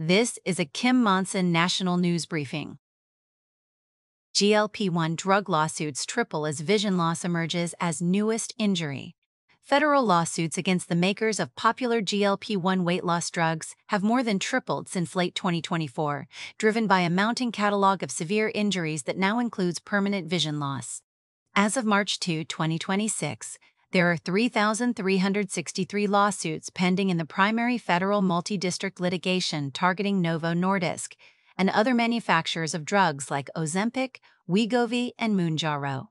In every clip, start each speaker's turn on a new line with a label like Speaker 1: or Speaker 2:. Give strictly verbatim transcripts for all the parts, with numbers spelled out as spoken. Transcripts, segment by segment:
Speaker 1: This is a Kim Monson National News Briefing. G L P one drug lawsuits triple as vision loss emerges as newest injury. Federal lawsuits against the makers of popular G L P one weight loss drugs have more than tripled since late twenty twenty-four, driven by a mounting catalog of severe injuries that now includes permanent vision loss. As of March second, twenty twenty-six, there are three thousand three hundred sixty-three lawsuits pending in the primary federal multi-district litigation targeting Novo Nordisk and other manufacturers of drugs like Ozempic, Wegovy, and Mounjaro.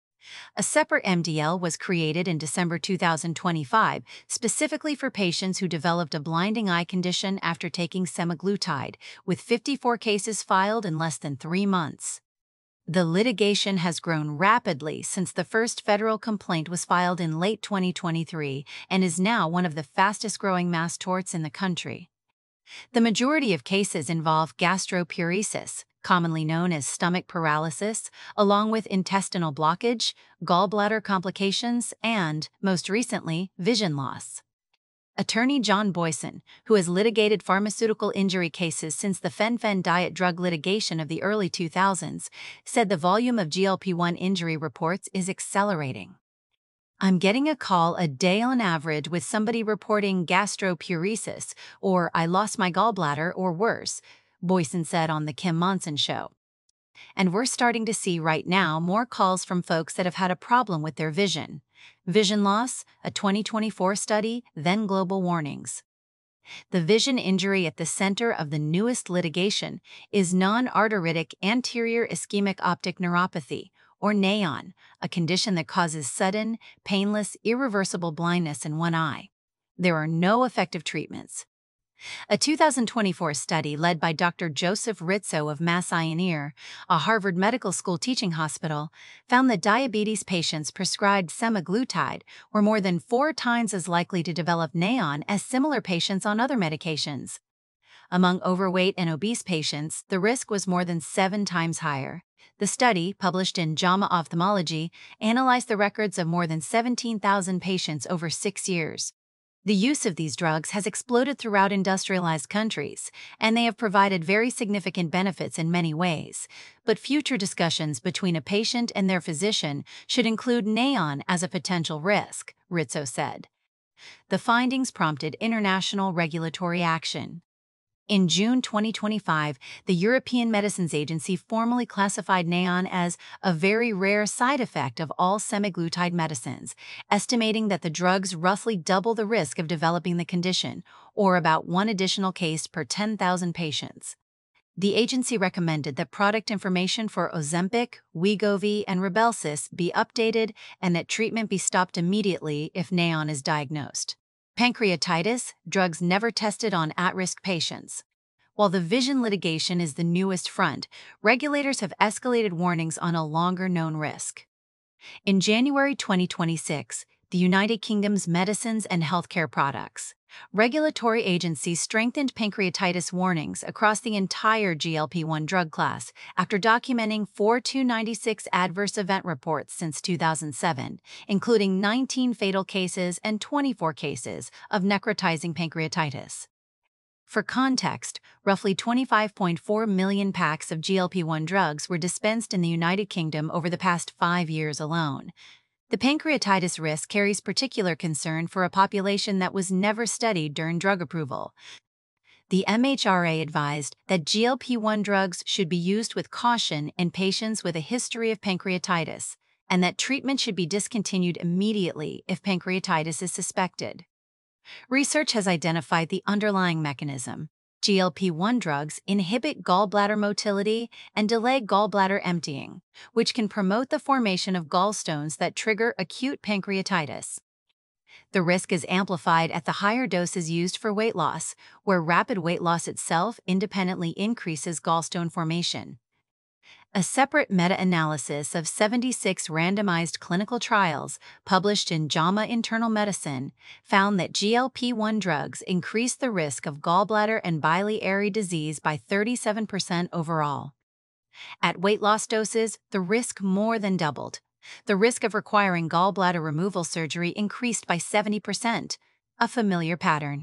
Speaker 1: A separate M D L was created in December two thousand twenty-five specifically for patients who developed a blinding eye condition after taking semaglutide, with fifty-four cases filed in less than three months. The litigation has grown rapidly since the first federal complaint was filed in late twenty twenty-three and is now one of the fastest-growing mass torts in the country. The majority of cases involve gastroparesis, commonly known as stomach paralysis, along with intestinal blockage, gallbladder complications, and, most recently, vision loss. Attorney John Boyson, who has litigated pharmaceutical injury cases since the fen-phen diet drug litigation of the early two thousands, said the volume of G L P one injury reports is accelerating. "I'm getting a call a day on average with somebody reporting gastroparesis or I lost my gallbladder or worse," Boyson said on The Kim Monson Show. "And we're starting to see right now more calls from folks that have had a problem with their vision. Vision loss, a twenty twenty-four study, then global warnings." The vision injury at the center of the newest litigation is non-arteritic anterior ischemic optic neuropathy, or NAION, a condition that causes sudden, painless, irreversible blindness in one eye. There are no effective treatments. A two thousand twenty-four study led by Doctor Joseph Rizzo of Mass Eye and Ear, a Harvard Medical School teaching hospital, found that diabetes patients prescribed semaglutide were more than four times as likely to develop NAION as similar patients on other medications. Among overweight and obese patients, the risk was more than seven times higher. The study, published in JAMA Ophthalmology, analyzed the records of more than seventeen thousand patients over six years. The use of these drugs has exploded throughout industrialized countries, and they have provided very significant benefits in many ways. But future discussions between a patient and their physician should include NAION as a potential risk, Rizzo said. The findings prompted international regulatory action. In June twenty twenty-five, the European Medicines Agency formally classified NAION as a very rare side effect of all semaglutide medicines, estimating that the drugs roughly double the risk of developing the condition, or about one additional case per ten thousand patients. The agency recommended that product information for Ozempic, Wegovy, and Rybelsus be updated and that treatment be stopped immediately if NAION is diagnosed. Pancreatitis, drugs never tested on at-risk patients. While the vision litigation is the newest front, regulators have escalated warnings on a longer-known risk. In January twenty twenty-six, the United Kingdom's Medicines and Healthcare Products regulatory agency strengthened pancreatitis warnings across the entire G L P one drug class after documenting four thousand two hundred ninety-six adverse event reports since two thousand seven, including nineteen fatal cases and twenty-four cases of necrotizing pancreatitis. For context, roughly twenty-five point four million packs of G L P one drugs were dispensed in the United Kingdom over the past five years alone. The pancreatitis risk carries particular concern for a population that was never studied during drug approval. The M H R A advised that G L P one drugs should be used with caution in patients with a history of pancreatitis, and that treatment should be discontinued immediately if pancreatitis is suspected. Research has identified the underlying mechanism. G L P one drugs inhibit gallbladder motility and delay gallbladder emptying, which can promote the formation of gallstones that trigger acute pancreatitis. The risk is amplified at the higher doses used for weight loss, where rapid weight loss itself independently increases gallstone formation. A separate meta-analysis of seventy-six randomized clinical trials published in JAMA Internal Medicine found that G L P one drugs increase the risk of gallbladder and biliary disease by thirty-seven percent overall. At weight loss doses, the risk more than doubled. The risk of requiring gallbladder removal surgery increased by seventy percent, a familiar pattern.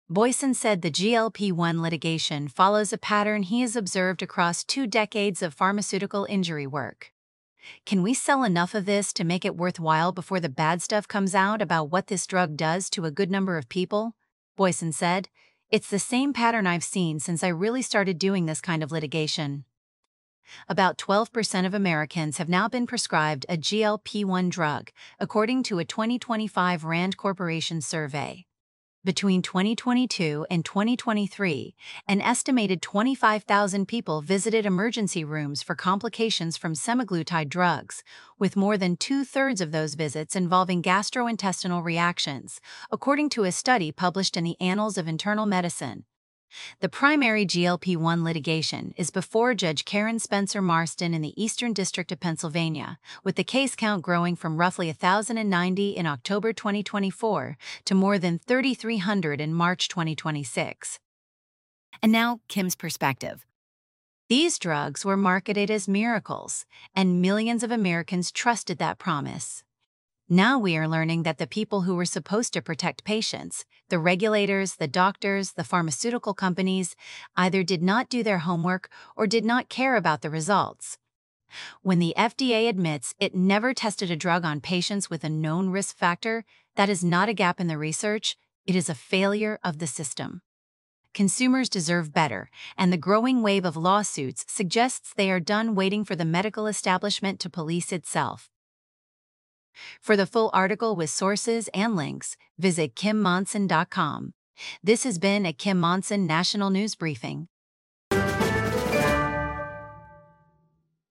Speaker 1: Boyson said the G L P one litigation follows a pattern he has observed across two decades of pharmaceutical injury work. Can we sell enough of this to make it worthwhile before the bad stuff comes out about what this drug does to a good number of people? Boyson said, "It's the same pattern I've seen since I really started doing this kind of litigation." About twelve percent of Americans have now been prescribed a G L P one drug, according to a twenty twenty-five Rand Corporation survey. Between twenty twenty-two and twenty twenty-three, an estimated twenty-five thousand people visited emergency rooms for complications from semaglutide drugs, with more than two-thirds of those visits involving gastrointestinal reactions, according to a study published in the Annals of Internal Medicine. The primary G L P one litigation is before Judge Karen Spencer Marston in the Eastern District of Pennsylvania, with the case count growing from roughly one thousand ninety in October twenty twenty-four to more than three thousand three hundred in March twenty twenty-six. And now, Kim's perspective. These drugs were marketed as miracles, and millions of Americans trusted that promise. Now we are learning that the people who were supposed to protect patients, the regulators, the doctors, the pharmaceutical companies, either did not do their homework or did not care about the results. When the F D A admits it never tested a drug on patients with a known risk factor, that is not a gap in the research, it is a failure of the system. Consumers deserve better, and the growing wave of lawsuits suggests they are done waiting for the medical establishment to police itself. For the full article with sources and links, visit kim monson dot com. This has been a Kim Monson National News Briefing.